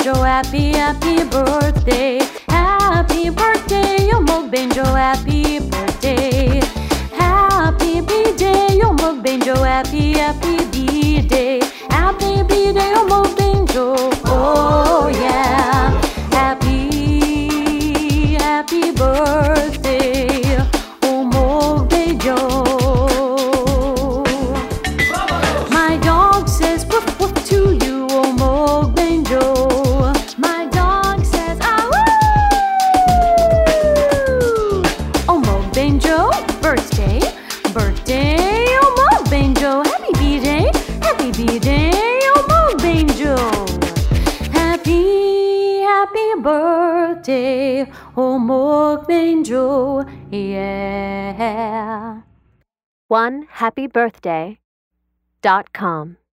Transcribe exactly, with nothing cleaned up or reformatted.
Benjo, happy, happy birthday. Happy birthday, yo mo Benjo, happy birthday. Happy B-day, yo mo Benjo, happy, happy B-day. Happy B-day, yo mo Benjo, oh yeah. Happy, happy birthday, oh mo Benjo. My dog says woof woof to you, oh mo Benjo. My dog says ah woo. Oh mo Benjo, birthday, birthday, oh mo Benjo. Happy B-day, happy B-day, oh mo Benjo. Happy, happy birthday, oh mo Benjo, yeah. one happy birthday dot com